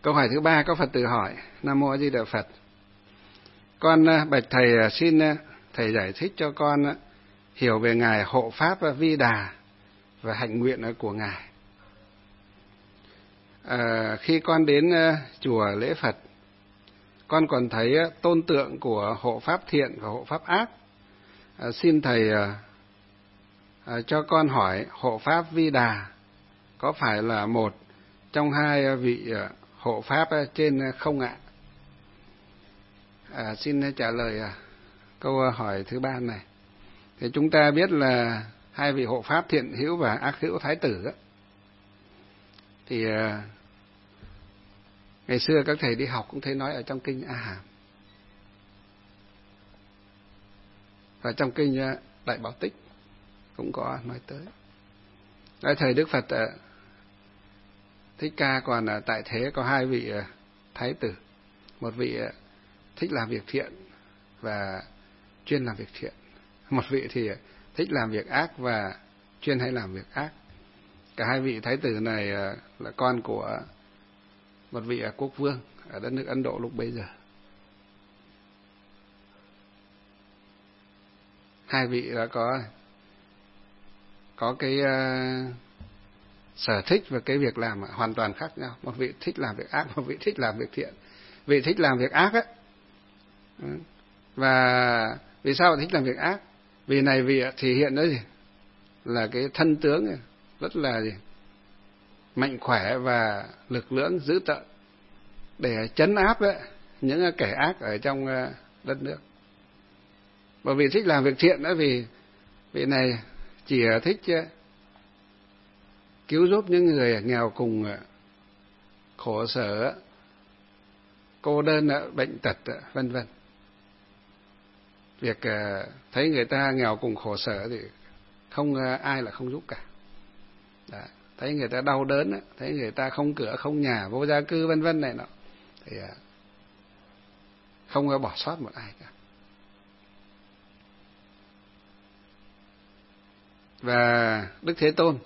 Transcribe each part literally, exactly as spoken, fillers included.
Câu hỏi thứ ba có Phật tử hỏi: Nam mô A Di Đà Phật. Con bạch thầy, xin thầy giải thích cho con hiểu về ngài hộ pháp Vi Đà và hạnh nguyện của ngài. À, khi con đến chùa lễ Phật, con còn thấy tôn tượng của hộ pháp thiện và hộ pháp ác. À, xin thầy à, cho con hỏi hộ pháp Vi Đà có phải là một trong hai vị hộ pháp trên không ạ? À, xin trả lời à, câu hỏi thứ ba này. Thì chúng ta biết là hai vị hộ pháp thiện hữu và ác hữu thái tử đó. Thì à, ngày xưa các thầy đi học cũng thấy nói ở trong kinh A Hàm và trong kinh Đại Bảo Tích cũng có nói tới. Tại thời Đức Phật Thích Ca còn tại thế có hai vị thái tử, một vị thích làm việc thiện và chuyên làm việc thiện, một vị thì thích làm việc ác và chuyên hay làm việc ác. Cả hai vị thái tử này là con của một vị quốc vương ở đất nước Ấn Độ lúc bấy giờ. Hai vị đã có có cái uh, sở thích và cái việc làm hoàn toàn khác nhau. Một vị thích làm việc ác, một vị thích làm việc thiện. Vị thích làm việc ác ấy. Và vì sao thích làm việc ác? Vì này vị thể hiện đó gì? Là cái thân tướng rất là gì? Mạnh khỏe và lực lưỡng dữ tợn để trấn áp ấy, những kẻ ác ở trong đất nước. Bởi vì thích làm việc thiện đó, vì vị này chỉ thích cứu giúp những người nghèo cùng, khổ sở, cô đơn, bệnh tật, vân vân. Việc thấy người ta nghèo cùng khổ sở thì không ai là không giúp cả. Đó. Thấy người ta đau đớn, thấy người ta không cửa, không nhà, vô gia cư, vân vân này nọ, thì không có bỏ sót một ai cả. Và Đức Thế Tôn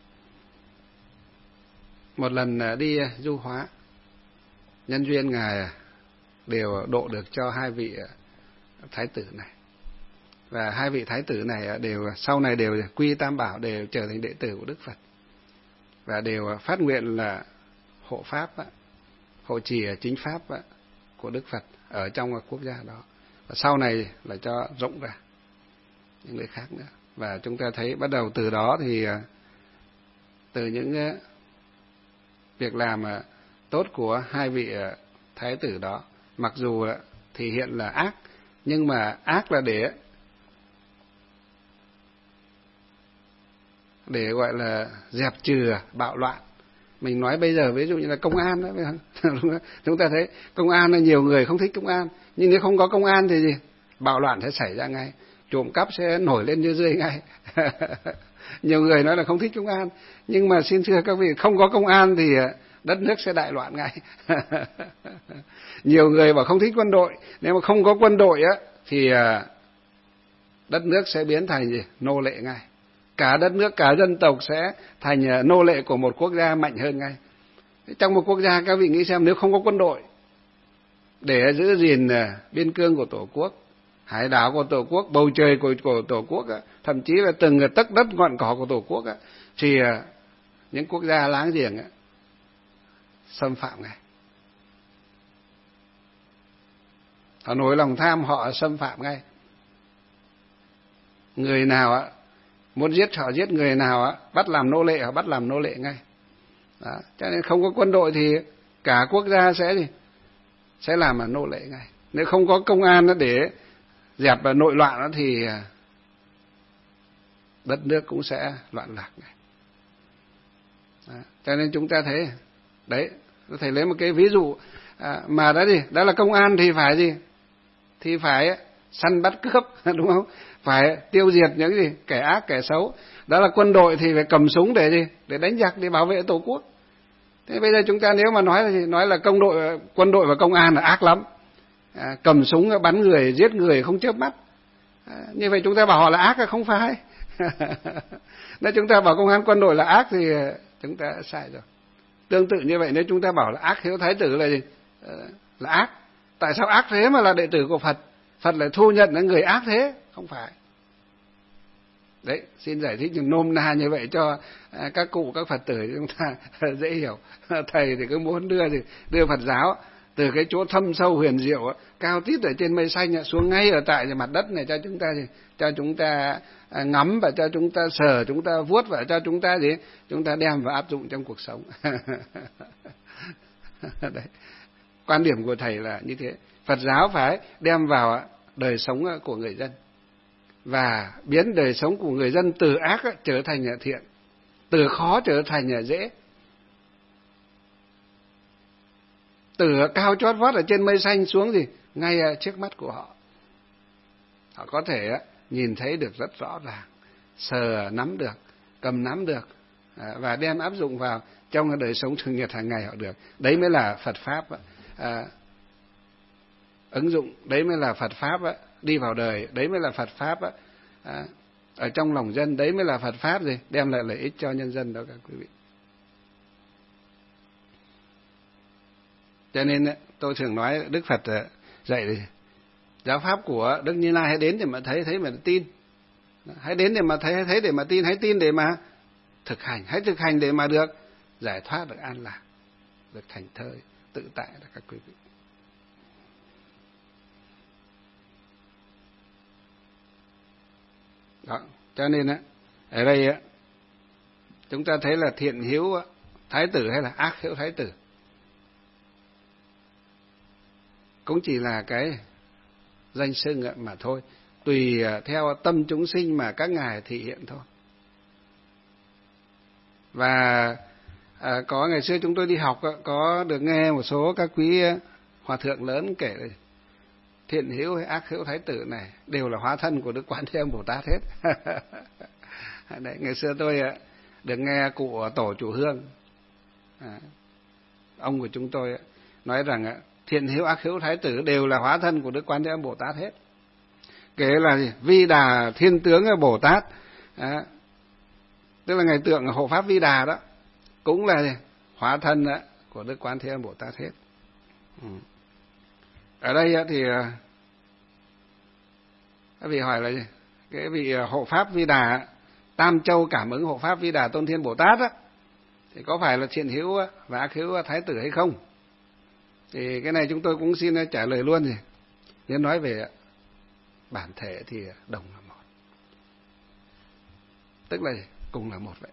một lần đi du hóa, nhân duyên ngài đều độ được cho hai vị thái tử này. Và hai vị thái tử này đều sau này đều quy Tam Bảo, đều trở thành đệ tử của Đức Phật. Và đều phát nguyện là hộ pháp, hộ trì chính pháp của Đức Phật ở trong quốc gia đó. Và sau này là cho rộng ra những người khác nữa. Và chúng ta thấy bắt đầu từ đó thì từ những việc làm tốt của hai vị thái tử đó, mặc dù thể hiện là ác, nhưng mà ác là để để gọi là dẹp trừ bạo loạn. Mình nói bây giờ ví dụ như là công an đó, chúng ta thấy công an là nhiều người không thích công an, nhưng nếu không có công an thì gì? Bạo loạn sẽ xảy ra ngay, trộm cắp sẽ nổi lên như rươi ngay. Nhiều người nói là không thích công an, nhưng mà xin thưa các vị, không có công an thì đất nước sẽ đại loạn ngay. Nhiều người bảo không thích quân đội, nếu mà không có quân đội á thì đất nước sẽ biến thành gì? Nô lệ ngay. Cả đất nước, cả dân tộc sẽ thành nô lệ của một quốc gia mạnh hơn ngay. Trong một quốc gia các vị nghĩ xem, nếu không có quân đội để giữ gìn biên cương của Tổ quốc, hải đảo của Tổ quốc, bầu trời của, của Tổ quốc, thậm chí là từng tấc đất ngọn cỏ của Tổ quốc, thì những quốc gia láng giềng xâm phạm ngay. Họ nổi lòng tham, họ xâm phạm ngay. Người nào muốn giết họ giết, người nào bắt làm nô lệ họ bắt làm nô lệ ngay. Đó. Cho nên không có quân đội thì cả quốc gia sẽ gì? Sẽ làm là nô lệ ngay. Nếu không có công an để dẹp nội loạn thì đất nước cũng sẽ loạn lạc này. Đó. Cho nên chúng ta thấy đấy, thầy lấy một cái ví dụ à, mà đó gì, đó là công an thì phải gì? Thì phải săn bắt cướp, đúng không? Phải tiêu diệt những gì? Kẻ ác, kẻ xấu. Đó là quân đội thì phải cầm súng để gì? Để đánh giặc, để bảo vệ Tổ quốc. Thế bây giờ chúng ta nếu mà nói là gì? Nói là công đội, quân đội và công an là ác lắm. À, cầm súng bắn người, giết người không chớp mắt. À, như vậy chúng ta bảo họ là ác là không phải. Nếu chúng ta bảo công an quân đội là ác thì chúng ta sai rồi. Tương tự như vậy, nếu chúng ta bảo là ác hiếu thái tử là gì? Là ác. Tại sao ác thế mà là đệ tử của Phật? Phật lại thu nhận là người ác thế? Không phải. Đấy, xin giải thích nôm na như vậy cho các cụ, các Phật tử chúng ta dễ hiểu. Thầy thì cứ muốn đưa thì đưa Phật giáo từ cái chỗ thâm sâu huyền diệu cao tít ở trên mây xanh xuống ngay ở tại mặt đất này cho chúng ta gì? Cho chúng ta ngắm và cho chúng ta sờ, chúng ta vuốt và cho chúng ta gì? Chúng ta đem và áp dụng trong cuộc sống. Đấy. Quan điểm của thầy là như thế. Phật giáo phải đem vào đời sống của người dân và biến đời sống của người dân từ ác trở thành thiện, từ khó trở thành dễ, từ cao chót vót ở trên mây xanh xuống gì ngay trước mắt của họ. Họ có thể nhìn thấy được rất rõ ràng, sờ nắm được, cầm nắm được và đem áp dụng vào trong đời sống thường nhật hàng ngày họ được. Đấy mới là Phật pháp à, ứng dụng, đấy mới là Phật pháp á, đi vào đời, đấy mới là Phật pháp á, à, ở trong lòng dân, đấy mới là Phật pháp gì đem lại lợi ích cho nhân dân đó các quý vị. Cho nên tôi thường nói Đức Phật dạy thì giáo pháp của Đức Như Lai hãy đến để mà thấy, thấy mà tin, hãy đến để mà thấy, thấy để mà tin, hãy tin để mà thực hành, hãy thực hành để mà được giải thoát, được an lạc, được thành thơi tự tại đó các quý vị. Đó, cho nên á, ở đây á, chúng ta thấy là thiện hiếu thái tử hay là ác hiếu thái tử cũng chỉ là cái danh xưng mà thôi, tùy theo tâm chúng sinh mà các ngài thị hiện thôi. Và à, có ngày xưa chúng tôi đi học có được nghe một số các quý hòa thượng lớn kể là thiện hiếu hay ác hiếu thái tử này đều là hóa thân của Đức Quán Thế Âm Bồ Tát hết. Đấy, ngày xưa tôi được nghe cụ tổ chủ hương, à, ông của chúng tôi nói rằng thiện hiếu ác hiếu thái tử đều là hóa thân của Đức Quán Thế Âm Bồ Tát hết. Kể là gì? Vi Đà Thiên Tướng Bồ Tát, à, tức là ngày tượng hộ pháp Vi Đà đó cũng là gì? Hóa thân của Đức Quán Thế Âm Bồ Tát hết. Ừ. Ở đây thì các vị hỏi là gì? Cái vị hộ pháp Vi Đà, Tam Châu cảm ứng hộ pháp Vi Đà Tôn Thiên Bồ Tát á, thì có phải là thiện hiếu và ác hiếu thái tử hay không? Thì cái này chúng tôi cũng xin trả lời luôn gì. Nếu nói về bản thể thì đồng là một, tức là cùng là một vậy.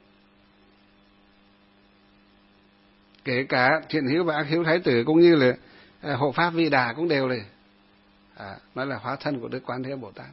Kể cả thiện hiếu và ác hiếu thái tử cũng như là hộ pháp Vi Đà cũng đều là à, nói là hóa thân của Đức Quán Thế Âm Bồ Tát.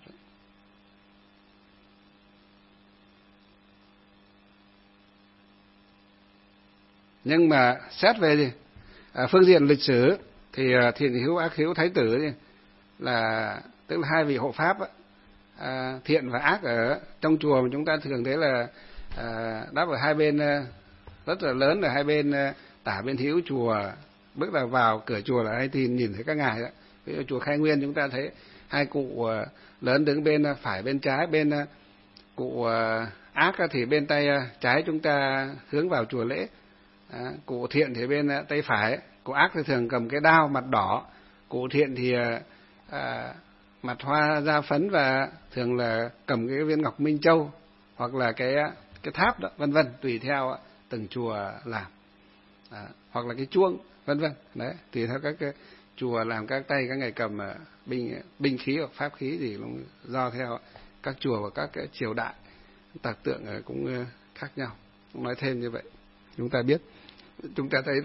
Nhưng mà xét về gì? À, phương diện lịch sử thì thiện hiếu ác hiếu thái tử thì là tức là hai vị hộ pháp á, à, thiện và ác ở trong chùa mà chúng ta thường thấy là à, đáp ở hai bên rất là lớn, ở hai bên tả bên hữu chùa, bước vào vào cửa chùa là hay tin nhìn thấy các ngài đó. Ví dụ chùa Khai Nguyên chúng ta thấy hai cụ lớn đứng bên phải bên trái, bên cụ ác thì bên tay trái chúng ta hướng vào chùa lễ, à, cụ thiện thì bên tay phải, cụ ác thì thường cầm cái đao mặt đỏ, cụ thiện thì à, mặt hoa da phấn và thường là cầm cái viên ngọc Minh Châu hoặc là cái cái tháp đó, vân vân, tùy theo từng chùa làm, à, hoặc là cái chuông, vân vân. Đấy, tùy theo các cái chùa làm các tay các ngài cầm binh binh khí hoặc pháp khí gì cũng do theo các chùa và các cái triều đại tạc tượng cũng khác nhau. Cũng nói thêm như vậy chúng ta biết, chúng ta thấy đó.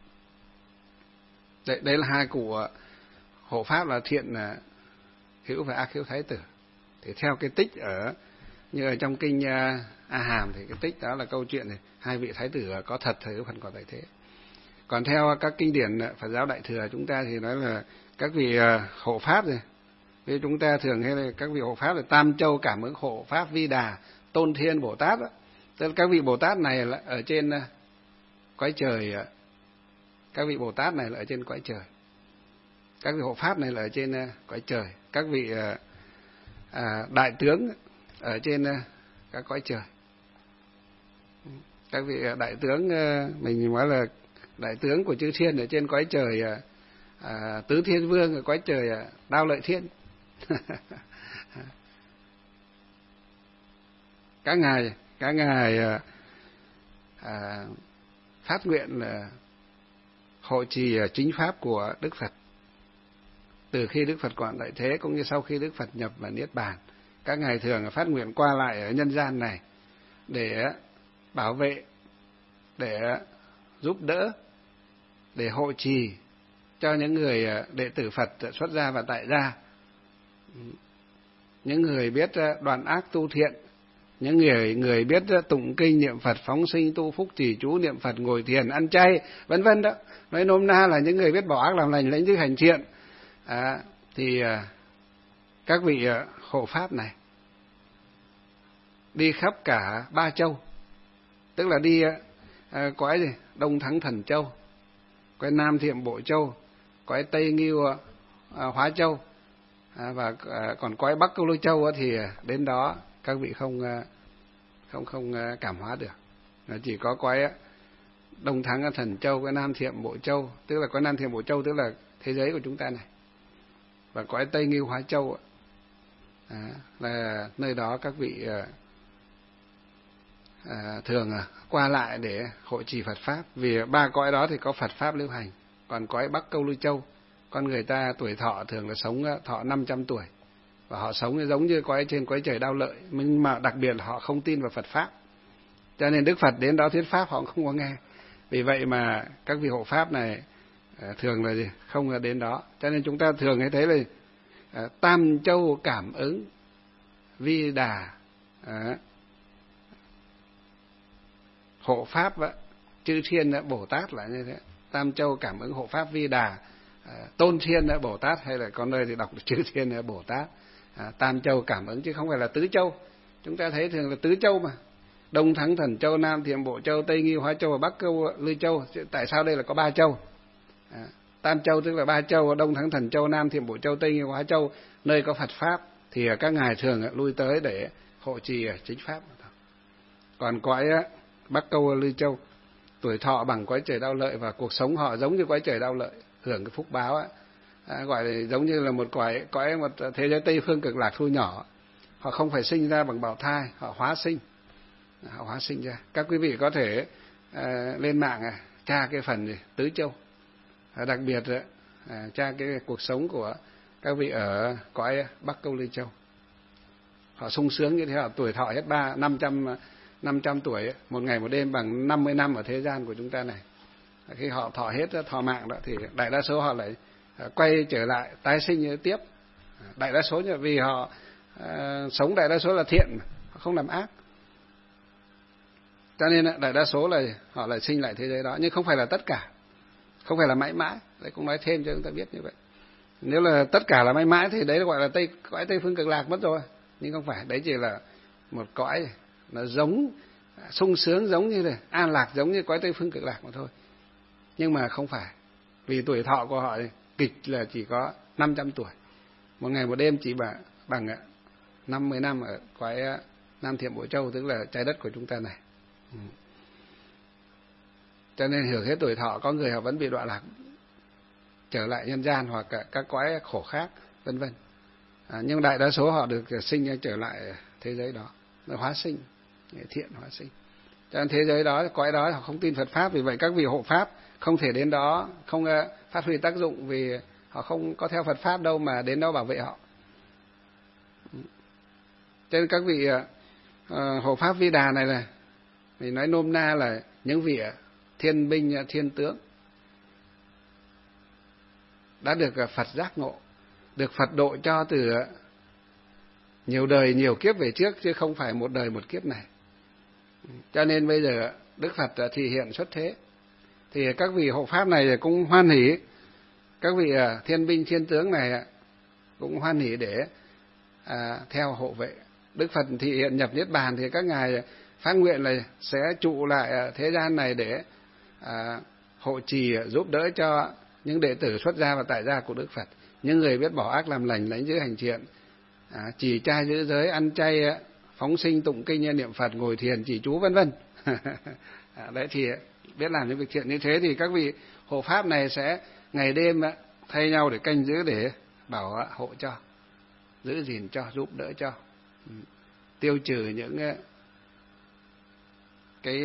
Đấy, đấy là hai cụ hộ pháp là thiện hiếu và ác hiếu thái tử. Thì theo cái tích ở như ở trong kinh A Hàm thì cái tích đó là câu chuyện này hai vị thái tử có thật, thời Đức Phật còn tại thế. Còn theo các kinh điển Phật giáo Đại Thừa chúng ta thì nói là các vị hộ pháp này, vì chúng ta thường hay là các vị hộ pháp là Tam Châu cảm ứng hộ pháp Vi Đà Tôn Thiên Bồ Tát đó. Tức là các vị Bồ Tát này là ở trên cõi trời, các vị Bồ Tát này là ở trên cõi trời, các vị hộ pháp này là ở trên cõi trời, các vị à, đại tướng ở trên các cõi trời. các vị đại tướng, mình nói là đại tướng của chư thiên ở trên cõi trời à, tứ thiên vương ở cõi trời à, Đao Lợi Thiên. Các ngài các ngài à, à, phát nguyện là hộ trì chính pháp của Đức Phật từ khi Đức Phật còn tại thế cũng như sau khi Đức Phật nhập vào niết bàn. Các ngài thường phát nguyện qua lại ở nhân gian này để bảo vệ, để giúp đỡ, để hộ trì cho những người đệ tử Phật xuất gia và tại gia, những người biết đoạn ác tu thiện, những người người biết tụng kinh niệm Phật, phóng sinh tu phúc, trì chú niệm Phật, ngồi thiền, ăn chay, vân vân đó. Nói nôm na là những người biết bỏ ác làm lành, lãnh giữ hành thiện. À, thì à, các vị à, hộ pháp này đi khắp cả ba châu, tức là đi à, cõi gì? Đông Thắng Thần Châu, cõi Nam Thiệm Bộ Châu, cõi Tây Ngưu à, Hóa Châu, à, và à, còn cõi Bắc Câu Lô Châu á, thì đến đó các vị không không không cảm hóa được. Nó chỉ có cõi Đông Thắng Thần Châu, cõi Nam Thiệm Bộ Châu, tức là cõi Nam Thiệm Bộ Châu tức là thế giới của chúng ta này, và cõi Tây Ngưu Hóa Châu à, là nơi đó các vị à, à, thường à, qua lại để hộ trì Phật pháp. Vì ba cõi đó thì có Phật pháp lưu hành. Còn cõi Bắc Câu Lưu Châu, con người ta tuổi thọ thường là sống thọ năm trăm tuổi, và họ sống giống như cõi trên cõi trời Đao Lợi, nhưng mà đặc biệt là họ không tin vào Phật pháp, cho nên Đức Phật đến đó thuyết pháp họ không có nghe. Vì vậy mà các vị hộ pháp này à, thường là gì? Không đến đó. Cho nên chúng ta thường hay thấy là à, tam châu cảm ứng vi đà à, hộ pháp á, chư thiên á, Bồ Tát là như thế. Tam châu cảm ứng hộ pháp vi đà à, tôn thiên á, Bồ Tát, hay là con nơi thì đọc chư thiên á, Bồ Tát. À, tam châu cảm ứng chứ không phải là tứ châu. Chúng ta thấy thường là tứ châu mà, Đông Thắng Thần Châu, Nam Thiệm Bộ Châu, Tây Ngưu Hóa Châu và Bắc Câu Lư Châu. Tại sao đây là có ba châu? À, tam châu tức là ba châu: Đông Thắng Thần Châu, Nam Thiệm Bộ Châu, Tây Ngưu Hóa Châu, nơi có Phật pháp thì các ngài thường lui tới để hộ trì chính pháp. Còn cõi Bắc Câu Lư Châu, tuổi thọ bằng cõi trời Đao Lợi và cuộc sống họ giống như cõi trời Đao Lợi, hưởng cái phúc báo á, à, gọi là giống như là một cõi cõi một thế giới Tây phương cực lạc thu nhỏ. Họ không phải sinh ra bằng bào thai, họ hóa sinh, họ hóa sinh ra. Các quý vị có thể à, lên mạng à, tra cái phần gì tứ châu, à, đặc biệt à, tra cái cuộc sống của các vị ở cõi Bắc Câu Lư Châu. Họ sung sướng như thế, họ tuổi thọ hết ba năm trăm năm trăm tuổi, một ngày một đêm bằng năm mươi năm ở thế gian của chúng ta này. Khi họ thọ hết thọ mạng đó thì đại đa số họ lại quay trở lại tái sinh tiếp. Đại đa số vì họ à, sống đại đa số là thiện, họ không làm ác, cho nên đại đa số là họ lại sinh lại thế giới đó. Nhưng không phải là tất cả, không phải là mãi mãi. Đấy cũng nói thêm cho chúng ta biết như vậy. Nếu là tất cả là mãi mãi thì đấy gọi là tây cõi Tây phương cực lạc mất rồi. Nhưng không phải, đấy chỉ là một cõi nó giống sung sướng, giống như là an lạc, giống như cõi Tây phương cực lạc mà thôi. Nhưng mà không phải, vì tuổi thọ của họ kịch là chỉ có năm trăm tuổi, một ngày một đêm chỉ bằng bằng năm mươi năm ở cõi Nam Thiệm Bộ Châu, tức là trái đất của chúng ta này. Ừ. Cho nên hưởng hết tuổi thọ, có người họ vẫn bị đọa lạc trở lại nhân gian hoặc các cõi khổ khác, vân vân. À, nhưng đại đa số họ được sinh trở lại thế giới đó, hóa sinh, thiện hóa sinh. Cho nên thế giới đó, cõi đó họ không tin Phật pháp, vì vậy các vị hộ pháp không thể đến đó, không phát huy tác dụng, vì họ không có theo Phật pháp đâu mà đến đó bảo vệ họ. Cho nên các vị uh, hộ pháp vi đà này là, mình nói nôm na là những vị thiên binh thiên tướng đã được Phật giác ngộ, được Phật độ cho từ nhiều đời nhiều kiếp về trước, chứ không phải một đời một kiếp này. Cho nên bây giờ Đức Phật thị hiện xuất thế, thì các vị hộ pháp này cũng hoan hỷ, các vị thiên binh thiên tướng này cũng hoan hỷ để à, theo hộ vệ. Đức Phật thị hiện nhập niết bàn thì các ngài phát nguyện là sẽ trụ lại thế gian này để à, hộ trì giúp đỡ cho những đệ tử xuất gia và tại gia của Đức Phật, những người biết bỏ ác làm lành, lãnh giữ hành thiện, à, trì trai giữ giới, ăn chay, phóng sinh tụng kinh niệm Phật, ngồi thiền trì chú, vân vân. Đấy thì biết làm những việc thiện như thế thì các vị hộ pháp này sẽ ngày đêm thay nhau để canh giữ, để bảo hộ cho, giữ gìn cho, giúp đỡ cho, tiêu trừ những cái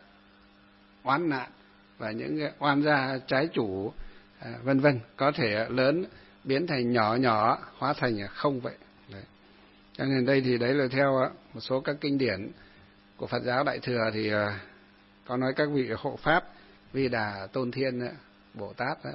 oán nạn và những oan gia trái chủ, vân vân, có thể lớn biến thành nhỏ, nhỏ hóa thành không vậy. Đấy. Cho nên đây thì đấy là theo một số các kinh điển của Phật giáo Đại thừa thì có nói các vị hộ pháp Vi Đà Tôn Thiên Bồ Tát đó.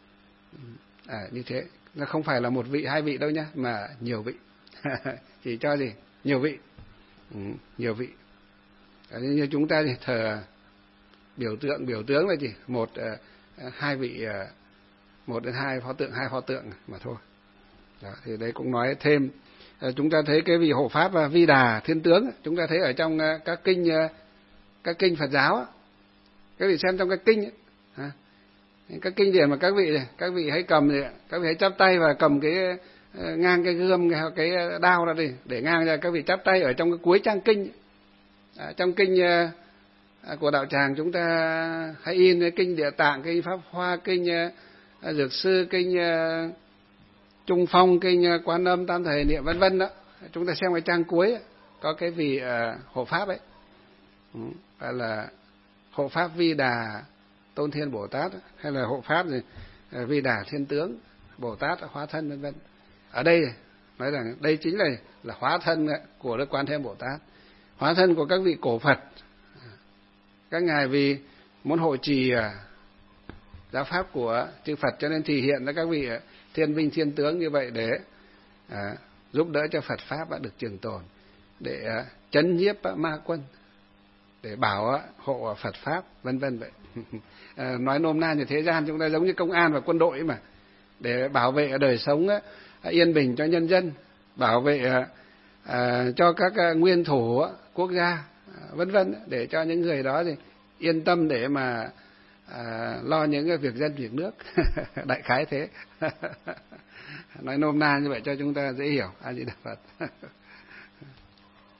À, như thế, nó không phải là một vị hai vị đâu nhá, mà nhiều vị. Chỉ cho gì nhiều vị, ừ, nhiều vị. À, như chúng ta thì thờ biểu tượng biểu tướng là gì, một uh, hai vị, uh, một đến hai pho tượng, hai pho tượng mà thôi. Đó, thì đấy cũng nói thêm. Uh, chúng ta thấy cái vị hộ pháp uh, Vi Đà Thiên Tướng, chúng ta thấy ở trong uh, các kinh uh, các kinh Phật giáo uh, các vị xem trong các kinh uh, các kinh điển mà các vị các vị hãy cầm thì các vị hãy chắp tay và cầm cái uh, ngang cái gươm, cái, cái đao ra đi để ngang ra, các vị chắp tay ở trong cái cuối trang kinh. À, trong kinh uh, của đạo tràng chúng ta hãy in cái kinh Địa Tạng, kinh Pháp Hoa, kinh uh, Dược Sư, kinh uh, Trung Phong, kinh uh, Quan Âm Tam Thầy Niệm, vân vân đó. Chúng ta xem cái trang cuối có cái vị uh, hộ pháp ấy, ừ, gọi là hộ pháp Vi Đà Tôn Thiên Bồ Tát, hay là hộ pháp gì uh, Vi Đà Thiên Tướng Bồ Tát hóa thân, vân vân. Ở đây nói rằng đây chính là là hóa thân của Đức Quan Thế Âm Bồ Tát, hóa thân của các vị cổ Phật. Các ngài vì muốn hộ trì giáo pháp của chư Phật cho nên thì hiện ra các vị thiên binh thiên tướng như vậy để à, giúp đỡ cho Phật pháp được trường tồn, để à, chấn nhiếp ma quân, để bảo hộ Phật pháp, vân vân vậy. À, nói nôm na như thế gian chúng ta giống như công an và quân đội mà, để bảo vệ đời sống à, yên bình cho nhân dân, bảo vệ à, à, cho các à, nguyên thủ à, quốc gia, à, vân vân, để cho những người đó thì yên tâm để mà à, lo những cái việc dân việc nước. Đại khái thế. Nói nôm na như vậy cho chúng ta dễ hiểu. A Di Đà Phật.